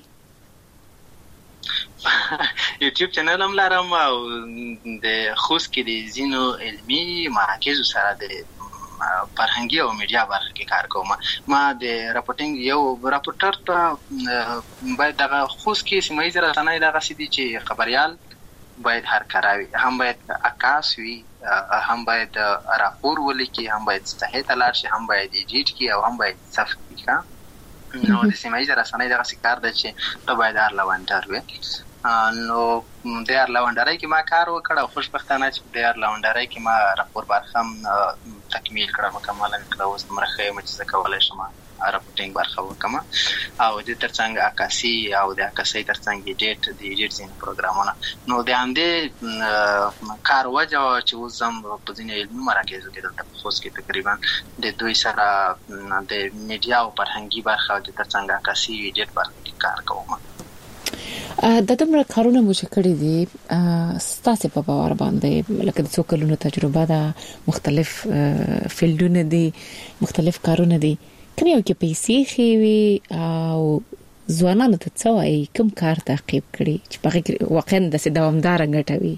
یوټیوب چینل هم لرم او د خوست کې د ځینو علمي مراکزو سره د فرهنګي او میډیا برخه کې کار کوم. ما د راپورټینګ یو راپورټر ته باید دغه خوښ کې سیمایي رسنۍ دغه سدي چې خبريال باید هر کاروي، هم باید عکاس وي، هم باید راپور ولیکي، هم باید صحیح تلاش شي، هم باید ایډیټ کی او هم باید صف کی. نو د سیمایي رسنۍ دغه کار دی چې ته باید هر لوندر وي. نو د هر لوندرۍ کې ما کار وکړ او خوشبختانه چې د هر لوندرۍ کې ما راپور برخه تکمیل کړه، مکمل کړه. اوس مرخه مې چې کولای شم راپورټینګ برخه وکم او د ترڅنګ عکاسي او د عکاسي ترڅنګ ایډیټ د ایډیټ زین پروګرامونه. نو د اندې کار وجه چې وزم په ځینې علمي مراکزو کې د تخصص کې تقریبا د دوی سره د میډیا او فرهنګي برخه د ترڅنګ عکاسي ایډیټ برخه کې کار کوم. د دومره کارونه مو چې کړی دي ستاسو په باور باندې لکه د څو کلونو تجربه ده، مختلف فیلډونه دي، مختلف کارونه دي، کوم یو کې پیسې خوي او ځوانانو ته څه وایي کوم کار تعقیب کړي چې په واقعا د دوامدار غټوي؟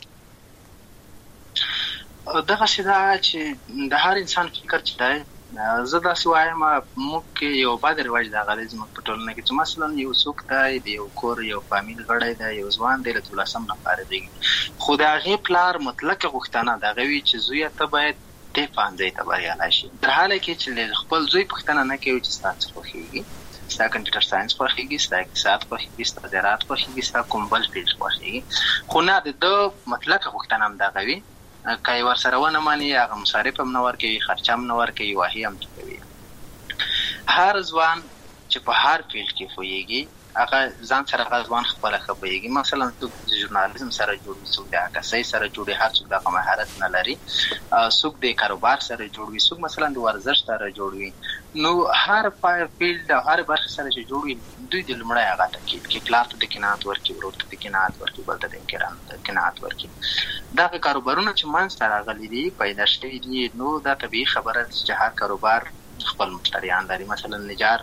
دغه شدا چې د هر انسان فکر چې دی زه دا سوایم موږ کې یو بد رواج د غلیظ مخ په ټولنه کې چې مثلا یو څوک دی د یو کور یو فامیل غړی دی، یو ځوان دی له تلسم نه فارغ دی، خو د هغې پلار مطلق غوښتنه دغه وي چې زویه ته باید دې پانځه ته بریالی شي، تر حاله کې چې خپل زوی پوښتنه نه کوي چې ستا څه خوښېږي، ستا کمپیوټر ساینس خوښېږي، ستا اقتصاد خوښېږي، ستا زراعت خوښېږي، ستا کوم بل فیلډ خوښېږي، خو نه د ده مطلق غوښتنه هم دغه وي. که یې ورسره ونه مني هغه مصارف هم نه ورکوي، خرچه هم نه ورکوي، واهي هم نه کوي. هر ځوان چې په هر فیلډ کې پوهېږي هغه ځان سره هغه ځوان خپله ښه پوهېږي. مثلا څوک د ژورنالیزم سره جوړ وي، څوک د عکاسۍ سره جوړ وي، هر څوک دغه مهارت نه لري، څوک د کاروبار سره جوړ وي، څوک مثلا د ورزش سره جوړ وي. نو هر فیلډ او هر برخه سره چې جوړ وي دوی د لومړی هغه تاکید کوي، پلار ته د قناعت ورکړي، ورور ته د قناعت ورکړي، بل ته د قناعت ورکړي. دغه کاروبارونه چې منځته راغلي دي پیدا شوي دي، نو دا طبیعي خبره ده چې هر کاروبار خپل مشتریان لري. مثلا نجار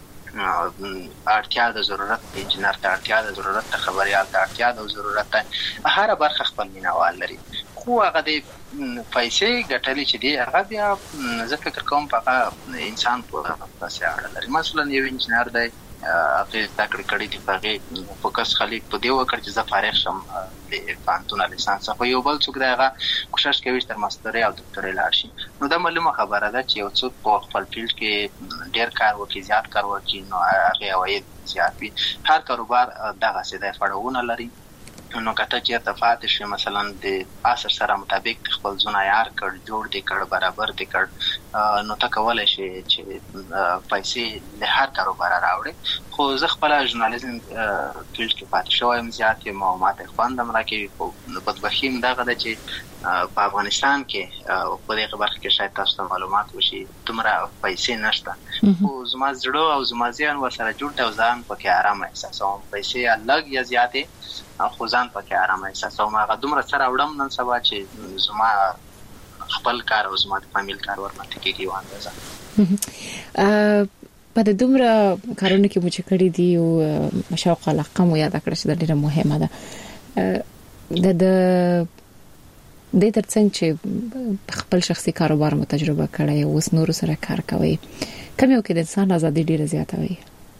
اړتیا د ضرورت د انجینر ته اړتیا د ضرورت د خبریال ته اړتیا د ضرورت ته هر برخه خپل مینوال لري، خو هغه د پیسې ګټلې چې دی هغه بیا زه فکر کوم په هغه انسان پورې اړه لري. مثلا یو انجینر دی هغه زده کړې کړې دي، په هغې فوکس خلک په دې وکړ چې زه فارغ شم د پوهنتون لیسانس څخه، یو بل څوک دی هغه کوشش کوي چې تر ماسترۍ او دکتورۍ لاړ شي. نو دا معلومه خبره ده چې یو څوک په خپل فیلډ کې ډېر کار وکړي، زیات کار وکړي، نو هغې عواید زیات وي. هر کاروبار دغسې دی، پړاوونه لري. نو کته چې اتفاق شي مثلا د عصر سره مطابق خپل ځون عیار کړ، جوړ دې کړ، برابر دې کړ، نو تا کولای شي چې پیسې له هر کاروبار راوړي. خو زه خپل ژورنالیزم فیلډ کې پاتې شوم، زیات یې معلومات خوند هم راکوي. خو بدبختي هم دغه ده چې په افغانستان کې په دغه برخه کې شاید تاسو ته معلومات وشي دومره پیسې نشته، خو زما زړه او زما ذهن ورسره جوړ دی او ځان پکې ارامه احساسوم. پیسې لږ یا زیاتې خو ځان پکې ارامه احساسوم. هغه دومره سره وړم نن سبا چې زما خپل کار او زما د فامیل کار ورماته کېږي یوه اندازه. په د دومره کارونه کې مو چې کړي دي او شوق علاقه مو یاد کړه چې دا ډېره مهمه ده. د د د ترڅنګ چې خپل شخصي کاروبار مو تجربه کړی او اوس نور سره کار کوي، کوم یو کې د انسان ازادي ډېره زیاته وي؟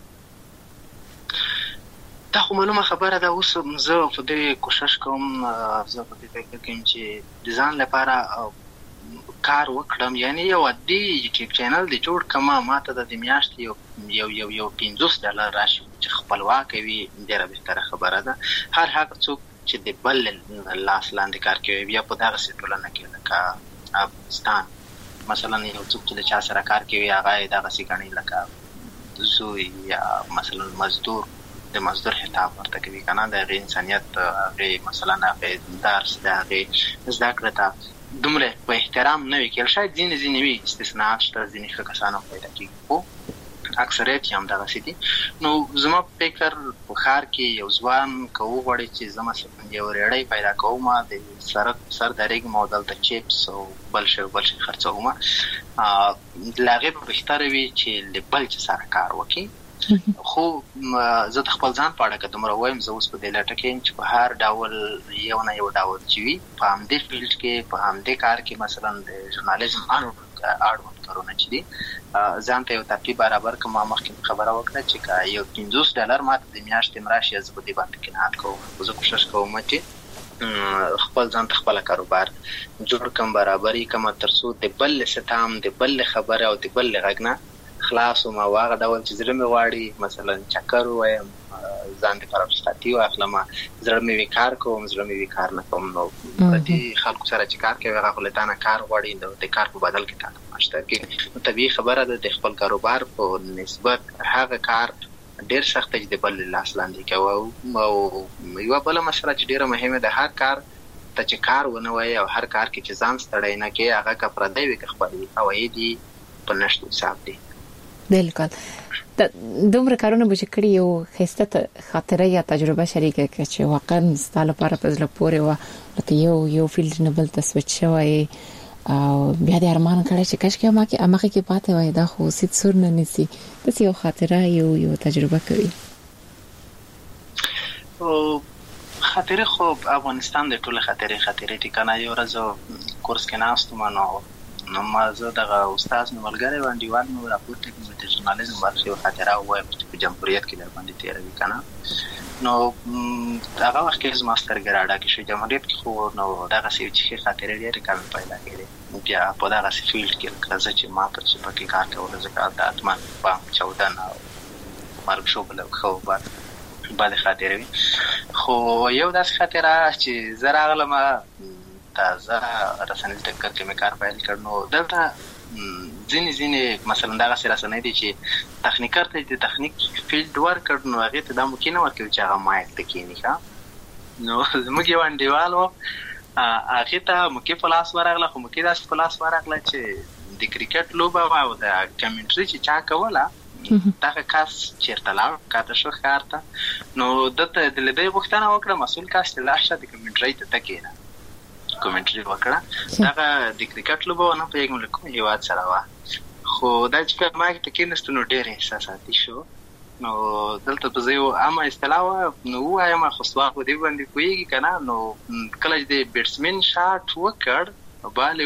دا خو معلومه خبره ده. اوس زه په دې کوشش کوم، زه په دې فکر کوم چې د ځان لپاره کار وکړم، یعنی یو عادي یوټیوب چینل د جوړ کما ماته د میاشتې یو یو یو یو پنځوس ډالر راشي چې خپلواک وي، ډېره بهتره خبره ده. هر هغه څوک چې د بل لاس لاندې کار کوي، بیا په دغسې ټولنه کې لکه افغانستان مثلا یو څوک چې له چا سره کار کوي هغه یې دغسې ګڼي لکه زوی یا مثلا مزدور، د مزدور خطاب ورته کوي که نه، د هغې انسانیت، هغې مثلا هغې درس، د هغې زده کړه ته دومره په احترام نه وي کېدل. شاید ځینې ځینې وي استثناءات شته، ځینې ښه کسان هم پیدا کېږي، خو اکثریت یې همدغسې دي. نو زما په فکر په ښار کې یو ځوان که وغواړي چې زه مثلا یو ریړۍ پیدا کوم، د سړک سر درېږم او دلته چپس او بل شی بل شی خرڅوم، له هغې به بهتره وي چې له بل چا سره کار وکړي. خو زه د خپل ځان په اړه که دومره وایم، زه اوس په دې لټه کې یم چې په هر ډول یو نه یو ډول چې وي په همدې فیلډ کې، په همدې کار کې مثلا د ژورنالیزم هر اړوند کارونه چې دي ځان ته یو ترتیب برابر کوم. ما مخکې خبره وکړه چې یو پنځوس ډالر ماته د میاشتې مراشي زه په دې باندې قناعت کوم. زه کوشش کوم چې خپل ځان ته خپل کاروبار جوړ کم، برابرۍ کوم ترڅو د بل ستام د بل خبره او د بل غږ نه خلاص وم. واغه ډول چې زړه مې غواړي مثلا چکر وایم، ځان د پرستاتي واخلم، زړه مې وکار کوم، زړه مې وکار نه کوم. نو دې خلکو سره چې کار کوي هغه خلتانه کار غواړي، نو د کار په بدل کې تاسو مشته کې طبيعي خبره ده د خپل کاروبار په نسبت هغه کار ډیر سخت دی د بل لاس لاندې کوي. او یو بل مسله چې ډیره مهمه ده، هر کار ته چې کار ونه وای او هر کار کې چې ځان ستړی نه کې هغه کفر دی وي خپل او ایدي په نشته حساب دی. بالکل. د دومره کارونه به چې کړی یو خسته خاطره یا تجربه شریکه کړي چې واقعا ستاسو لپاره په ځل پورې و لکه یو یو فیلډ نه بل ته سویچ شوی او بیا د ارمان کړی چې کاش کې ما کې امخه کې پاتې وای دا خو سید سر نه نسی. د یو خاطره یو یو تجربه کوي. او خاطره خو افغانستان د ټوله خاطره خاطره دي کنه. یو ورځ کورس کې ناستم نو نو ما زه دغه استاد مې ملګری و انډیوال مې راپورته کوم د ژورنالیزم برخه خاطره وایم چې جمهوریت کې در باندې تیروي کنه. نو هغه وخت کې زما سترګراډه کې شو جمهوریت کې خو نو دغه سی چې خاطره لري کار پیدا کړي. بیا په دغه سی فیلډ کې کله چې ما پر څه پکې کار کول زه د اتمان په چودہ نه مرګ شو بل خو بعد بعد خاطره وي. خو یو داس خاطره چې زه راغلم تازه رسنیز ټکر کې مې کار پیل کړ. نو دلته ځینې ځینې مثلا دغه سره رسنۍ دي چې تخنیکر ته د تخنیک فیلډ ورکړ، نو هغه ته دا ممکن نه ورکوي چې هغه مایک ته کېني ښه. نو زموږ یو انډیوال و هغه ته مکه پلاس ورغله، خو مکه داس پلاس ورغله چې د کرکټ لوبه او د کمنټري چې چا کوله دغه کس چیرته لاړ کاته شو ښکارته. نو دته د لیدې غوښتنه وکړه مسؤل کس چې لاشه د کمنټري ته تکینه کومنټري وکړه. دغه د کرکټ لوبه نه پیغام لیکم هیواد سره وا، خو دا چې ما ته کې نستو نو ډېر احساساتي شو. نو دلته په ځای عامه اصطلاح نو وایم خو سوا خو دی باندې کوي کنه. نو کله چې د بیټسمن شاټ وکړ بال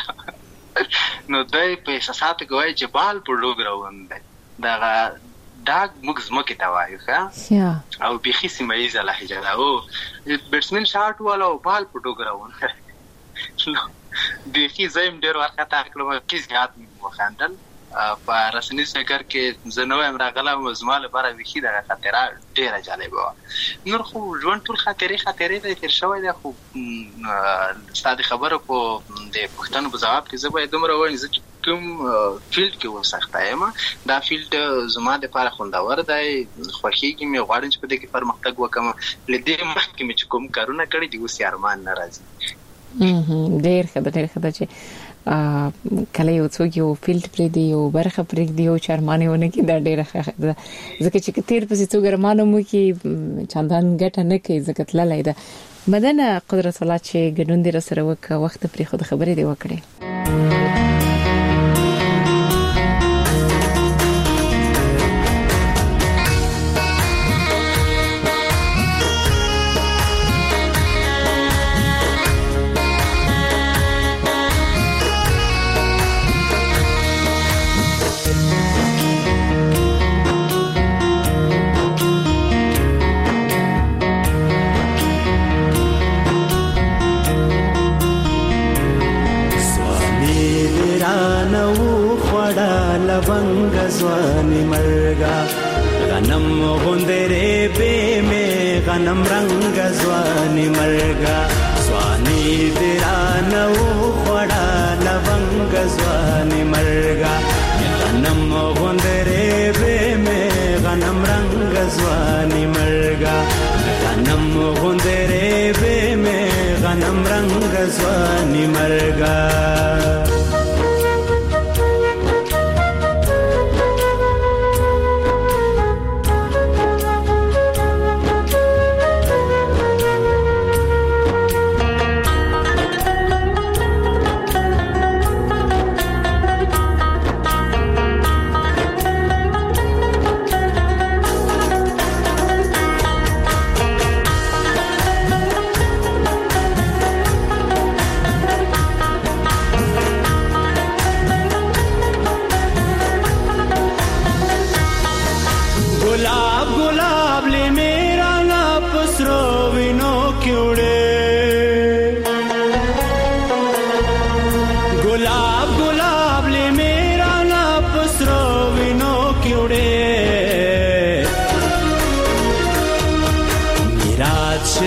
وواله نو دای په احساساتو کوي چې بال په لوګ روان دی. دا دا موږ زمکه ته وایو ښه او بيخي سیمایزه لهجه ده. او بیټسمن شاټ والا او بال په ټوګ روان بيخي زم ډیر ورخته کړم کې زیات وخندل. په رسنی سکر کې زنوې امراغله مزمال لپاره بيخي دغه خاطره ډیره جالبه و. نور خو ژوند ټول خاطره خاطره د تیر شوی ده. خو ستاسو خبره په د پښتنو په جواب کې زه به دومره وایم چې کوم فیلډ کې وسخته یم دا فیلډ زما د لپاره خوندور دی، خوښیږي مې، غواړم چې په دې کې پرمختګ وکړم. لدې مخکې مې چې کوم کارونه کړی دي اوس یې ارمان نه راځي. ډېر ښه ده ډېر ښه ده چې کله یو څوک یو فیلډ پرې دی یو برخه پرې دی یو چارمانونه کې دا ډېر ښه ده ځکه چې تیر پسې څوک ارمانو مو کې چندان ګټه نه کوي ځکه تللی ده. مدنه قدرت الله چې ګډون دې سره وکړه وخت پرې خود خبرې دی وکړي. लवंग ज़्वानी मरगा गनम गुंदरे बे में गनम रंग ज़्वानी मरगा स्वानी दिरानौ खड़ा लवंग ज़्वानी मरगा गनम गुंदरे बे में गनम रंग ज़्वानी मरगा गनम गुंदरे बे में गनम रंग ज़्वानी मरगा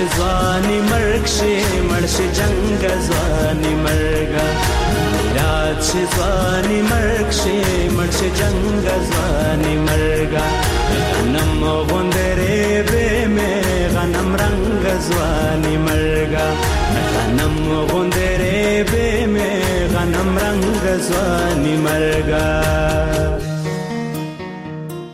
ځواني مرګ شي مړ شي جنگ ځواني مرګا میراث شي ځواني مرګ شي مړ شي جنگ ځواني مرګا غنم غوندره به مې غنم رنگ ځواني مرګا غنم غوندره به مې غنم رنگ ځواني مرګا